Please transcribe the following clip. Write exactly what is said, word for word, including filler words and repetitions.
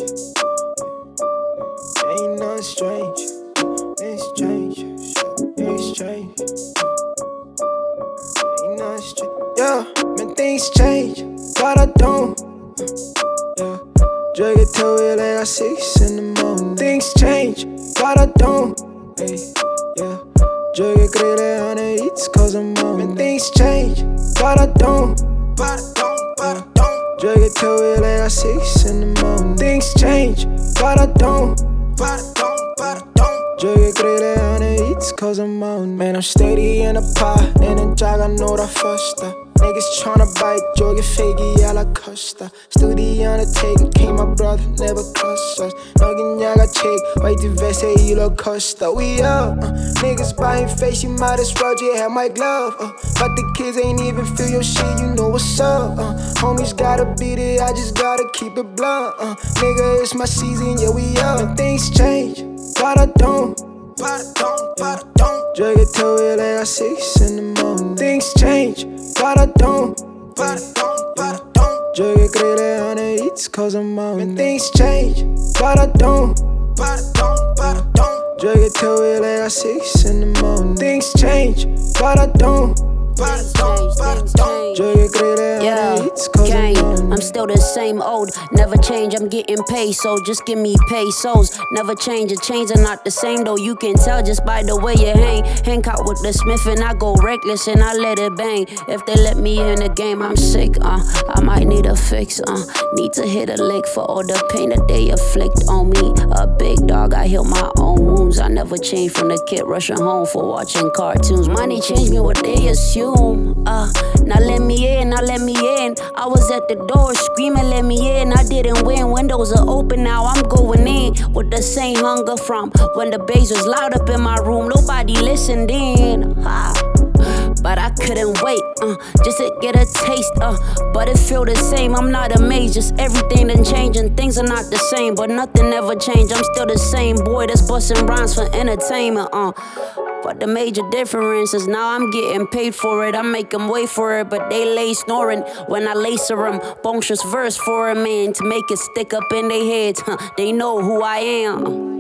Ain't nothing strange. It's strange. It's strange. Ain't nothing strange. Yeah, man, things change, but I don't. Yeah, drag it till we like at six in the morning. Things change, but I don't. Hey, yeah, drag it crazy on the eats cause I'm on. Man, things change, but I don't. But I don't, but I don't. Drag it till we like at six in the morning. Things change, but I don't. But I don't, but I don't. Drag it crazy on the eats cause I'm on. Man, I'm steady in the pot, in the jog, I know the first step. Niggas tryna bite, joke it fake, alla Costa. Studio undertaking, came my brother, never cross us. Noggin yaga check, white the vest, say you look Costa. We up, uh, niggas buying face, you might as well just have my glove. Uh, but the kids ain't even feel your shit, you know what's up. Uh, homies gotta beat it, I just gotta keep it blunt. Uh, nigga, it's my season, yeah, we up. And things change, but I don't. But I don't, but I don't. Drag it till we like at six in the morning. Things change, but I don't. But I don't, but I don't. Drag it crazy on the eats cause I'm on. And things change, but I don't. But I don't, but I don't. Drag it till we like at six in the morning. Things change, but I don't. But I don't, but I don't. Drag it crazy on the eats cause I'm on. I'm still the same old, never change, I'm getting paid, so just give me pesos. Never change, the chains are not the same though, you can tell just by the way you hang. Hang out with the Smith and I go reckless and I let it bang. If they let me in the game, I'm sick, uh, I might need a fix, uh. Need to hit a lick for all the pain that they afflict on me. A big dog, I heal my own wounds. I never changed from the kid rushing home for watching cartoons. Money changed me what they assume, uh. Now let me in, now let me in. I was at the door screaming, let me in. I didn't win, windows are open, now I'm going in. With the same hunger from when the bass was loud up in my room. Nobody listened in, ha. But I couldn't wait, uh, just to get a taste, uh, but it feel the same, I'm not amazed, just everything done changed and things are not the same, but nothing ever changed, I'm still the same boy that's busting rhymes for entertainment, uh. But the major difference is now I'm getting paid for it. I make them wait for it, but they lay snoring when I laser them. Bonctious verse for a man to make it stick up in their heads. Huh, they know who I am.